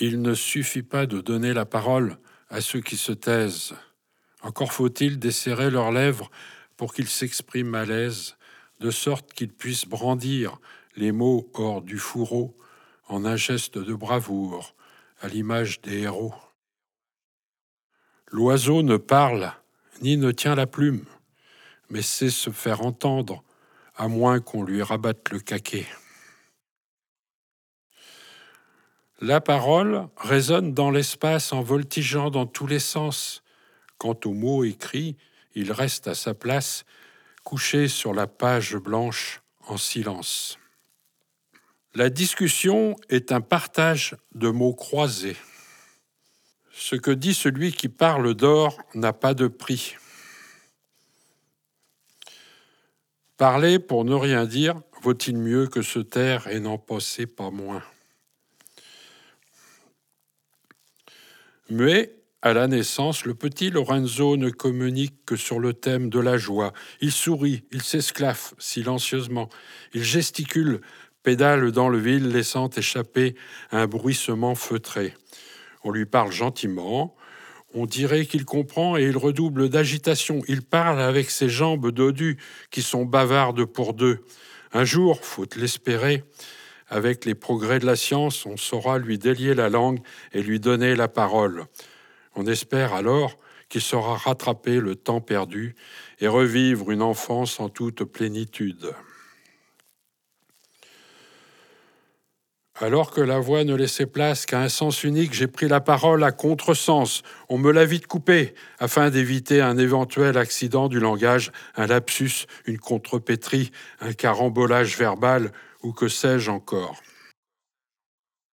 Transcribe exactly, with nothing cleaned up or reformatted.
Il ne suffit pas de donner la parole à ceux qui se taisent. Encore faut-il desserrer leurs lèvres pour qu'ils s'expriment à l'aise, de sorte qu'ils puissent brandir les mots hors du fourreau en un geste de bravoure, à l'image des héros. L'oiseau ne parle ni ne tient la plume, mais sait se faire entendre, à moins qu'on lui rabatte le caquet. La parole résonne dans l'espace en voltigeant dans tous les sens. Quant au mot écrit, il reste à sa place, couché sur la page blanche en silence. La discussion est un partage de mots croisés. Ce que dit celui qui parle d'or n'a pas de prix. Parler pour ne rien dire vaut-il mieux que se taire et n'en penser pas moins. Muet, à la naissance, le petit Lorenzo ne communique que sur le thème de la joie. Il sourit, il s'esclaffe silencieusement, il gesticule, pédale dans le vide, laissant échapper un bruissement feutré. On lui parle gentiment, on dirait qu'il comprend et il redouble d'agitation. Il parle avec ses jambes dodues qui sont bavardes pour deux. Un jour, faut l'espérer, avec les progrès de la science, on saura lui délier la langue et lui donner la parole. On espère alors qu'il saura rattraper le temps perdu et revivre une enfance en toute plénitude. Alors que la voix ne laissait place qu'à un sens unique, j'ai pris la parole à contresens. On me l'a vite coupé, afin d'éviter un éventuel accident du langage, un lapsus, une contrepétrie, un carambolage verbal, ou que sais-je encore.